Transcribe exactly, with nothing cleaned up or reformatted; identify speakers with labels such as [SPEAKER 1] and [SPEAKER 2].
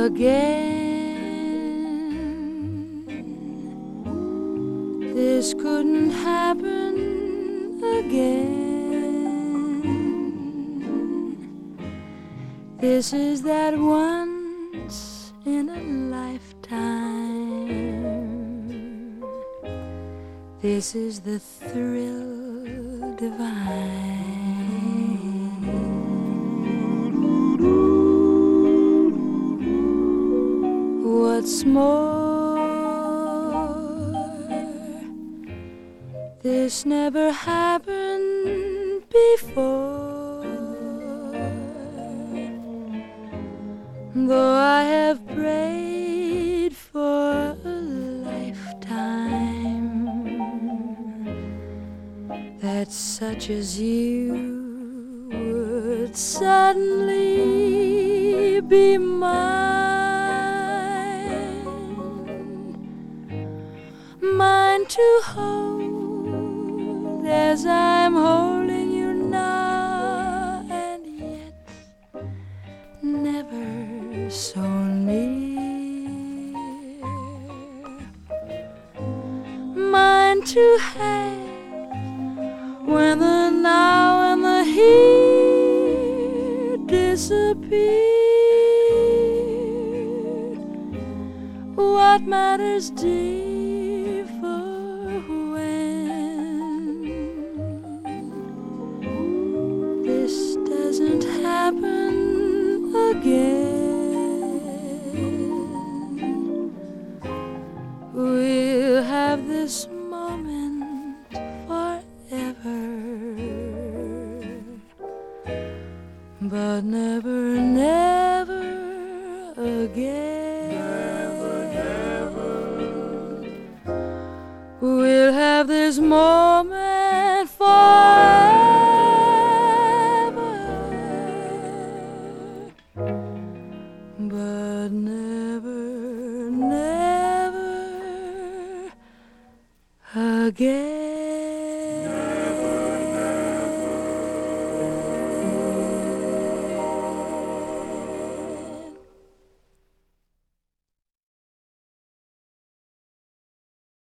[SPEAKER 1] again. This couldn't happen again. This is that once in a lifetime. This is the thrill divine. What's more, this never happened before. Though I have prayed for a lifetime that such as you would suddenly be mine. Mine to hold as I'm holding you now, and yet never so near. Mine to have when the now and the here disappear. What matters, dear, for when this doesn't happen again? We'll have this moment forever, but never, never again. We'll have this moment forever, but never, never again.